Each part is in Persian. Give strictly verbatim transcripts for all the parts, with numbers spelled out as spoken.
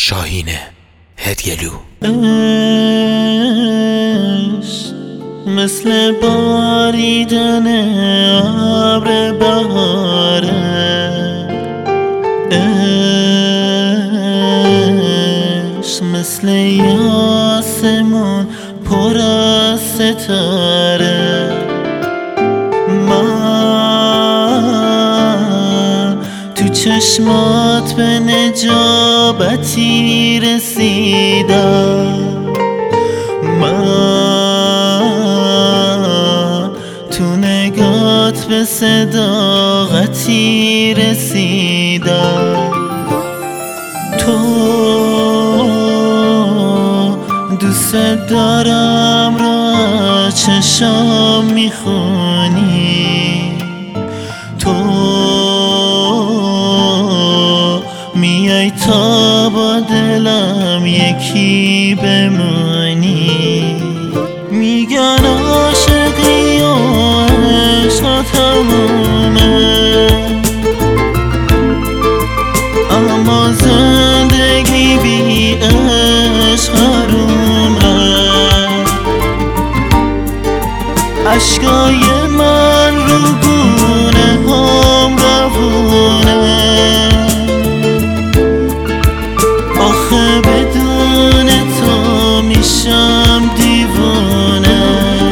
شاهین هدیلو. عشق مثل باریدن ابر بهاره، عشق مثل آسمون پر از ستاره. من تو چشمات به نجابتی رسیدم، من تو نگات به صداقتی رسیدم. تو دوست دارم را چشام میخونی، تو میای تا با دلم یکی بمونی. میگن عاشقی و عشق تمومه، اما زندگی بی عشق حرومه. عشقای من رو گونه هم روونه، آخه بدون تو میشم دیوونه.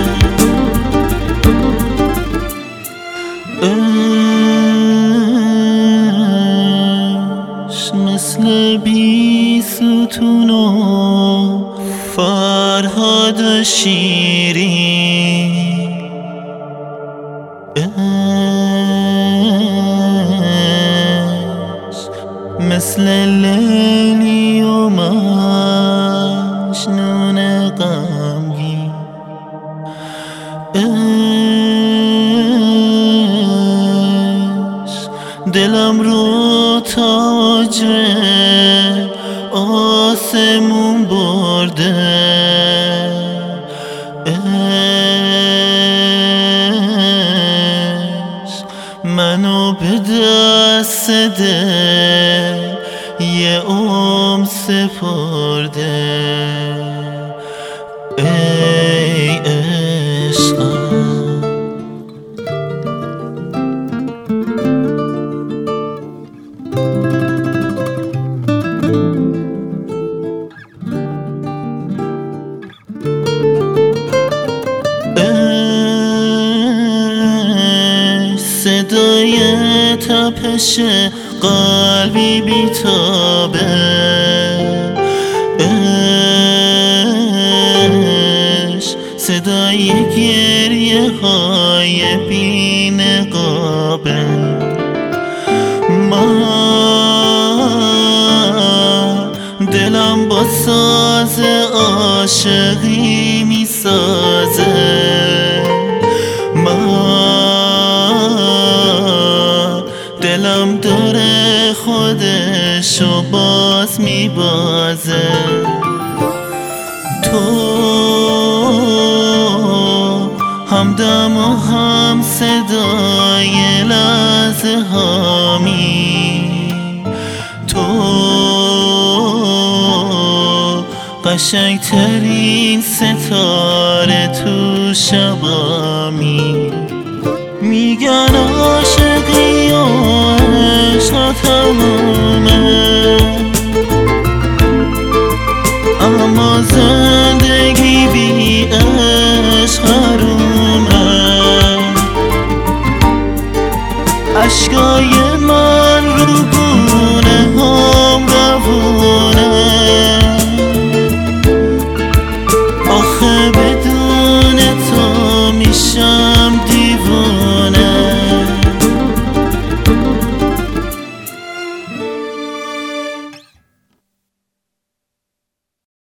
عشق مثل بی ستون و فرهاد و شیرین، عشق مثل لیلی و مجنون غمگین. عشق دلم رو تاج آسمون برده، منو به دست دل یه عمر سپرده. ای عشقم صدای تپش قلبی بیتابه، عشق صدای گریه های بی نقابه. من دلم با ساز عاشقی میسازه، دلم داره خودشو باز میبازه. تو همدم و هم صدای لحظه هامی، تو قشنگ ترین ستاره تو شبامی. میگن عاشقی و عشق تموم،